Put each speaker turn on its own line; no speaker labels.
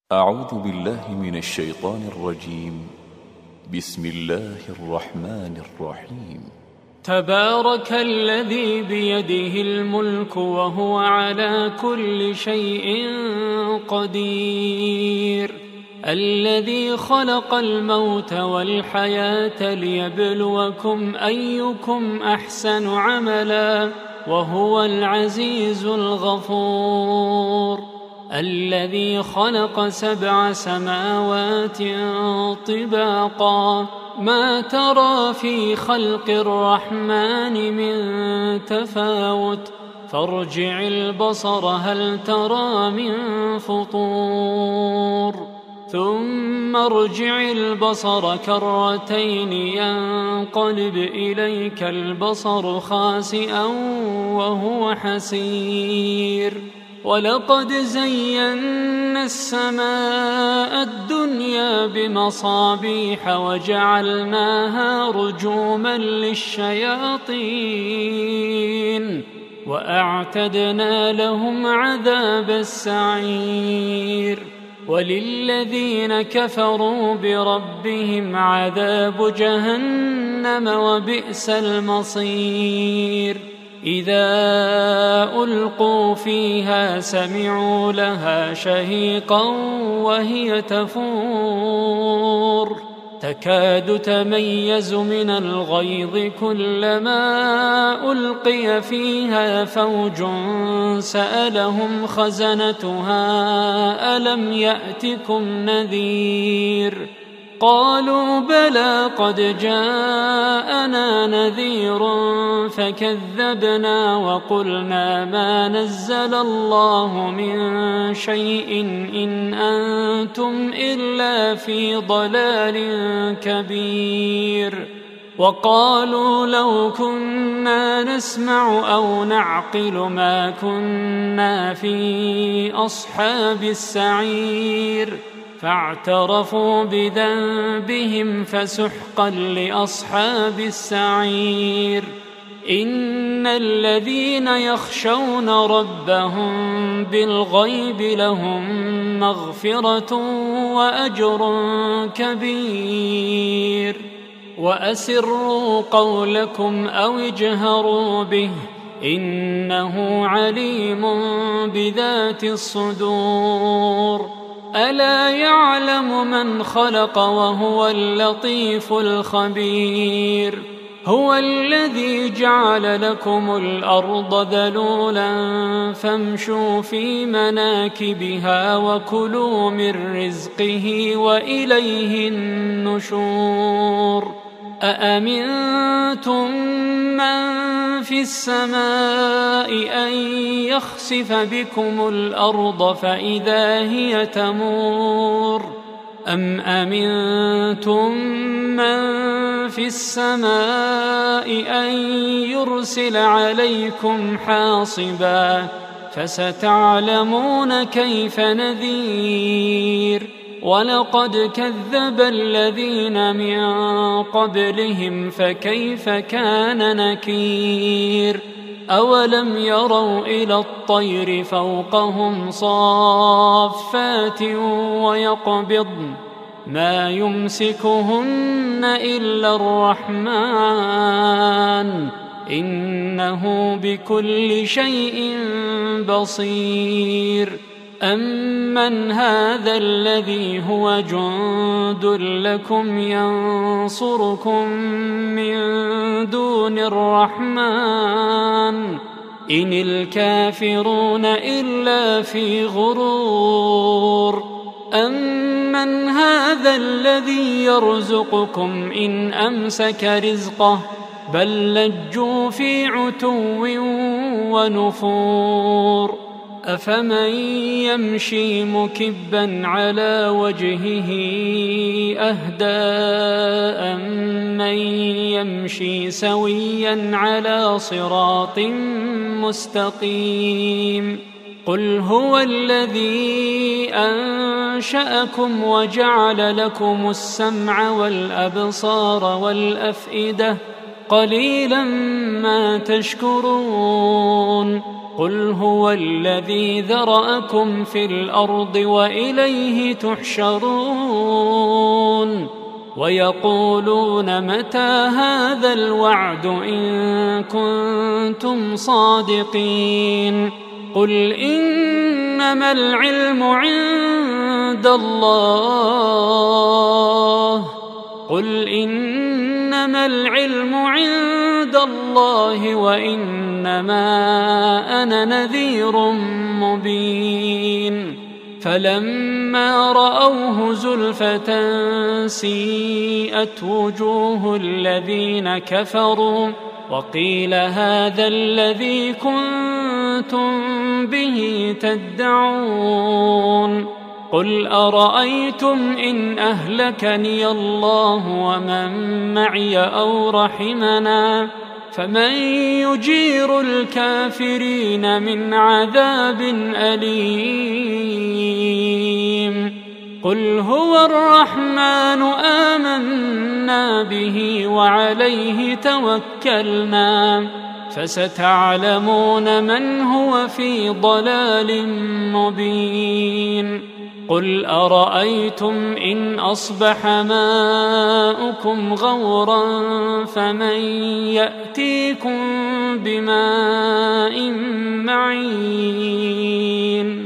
أعوذ بالله من الشيطان الرجيم. بسم الله الرحمن الرحيم.
تبارك الذي بيده الملك وهو على كل شيء قدير، الذي خلق الموت والحياة ليبلوكم أيكم أحسن عملا وهو العزيز الغفور، الذي خلق 7 سماوات طباقا ما ترى في خلق الرحمن من تفاوت فارجع البصر هل ترى من فطور ثم ارجع البصر كرتين ينقلب إليك البصر خاسئا وهو حسير، ولقد زينا السماء الدنيا بمصابيح وجعلناها رجوما للشياطين وأعتدنا لهم عذاب السعير، وللذين كفروا بربهم عذاب جهنم وبئس المصير، إذا ألقوا فيها سمعوا لها شهيقا وهي تفور تكاد تميز من الغيظ كلما ألقي فيها فوج سألهم خزنتها ألم يأتكم نذير قالوا بلى قد جاءنا نذير فكذبنا وقلنا ما نزل الله من شيء إن أنتم إلا في ضلال كبير، وقالوا لو كنا نسمع أو نعقل ما كنا في أصحاب السعير، فاعترفوا بذنبهم فسحقا لأصحاب السعير، إن الذين يخشون ربهم بالغيب لهم مغفرة وأجر كبير، وأسروا قولكم أو اجهروا به إنه عليم بذات الصدور، ألا يعلم من خلق وهو اللطيف الخبير، هو الذي جعل لكم الأرض ذلولا فامشوا في مناكبها وكلوا من رزقه وإليه النشور، أأمنتم من في السماء أن يخسف بكم الأرض فإذا هي تمور، أم أمنتم من في السماء أن يرسل عليكم حاصبا فستعلمون كيف نذير، ولقد كذب الذين من قبلهم فكيف كان نكير، أولم يروا إلى الطير فوقهم صافات ويقبضن ما يمسكهن إلا الرحمن إنه بكل شيء بصير، أمن هذا الذي هو جند لكم ينصركم من دون الرحمن إن الكافرون إلا في غرور، أمن هذا الذي يرزقكم إن أمسك رزقه بل لجوا في عتو ونفور، أفمن يمشي مكبا على وجهه أهدى أمن يمشي سويا على صراط مستقيم، قل هو الذي أنشأكم وجعل لكم السمع والأبصار والأفئدة قليلا ما تشكرون، قل هو الذي ذرأكم في الأرض وإليه تحشرون ويقولون متى هذا الوعد إن كنتم صادقين قل إنما العلم عند الله وإنما أنا نذير مبين فلما رأوه زلفة سيئت وجوه الذين كفروا وقيل هذا الذي كنتم به تدعون قل أرأيتم إن أهلكني الله ومن معي أو رحمنا فمن يجير الكافرين من عذاب أليم قل هو الرحمن آمنا به وعليه توكلنا فستعلمون من هو في ضلال مبين قل أرأيتم إن أصبح ماؤكم غورا فمن يأتيكم بماء معين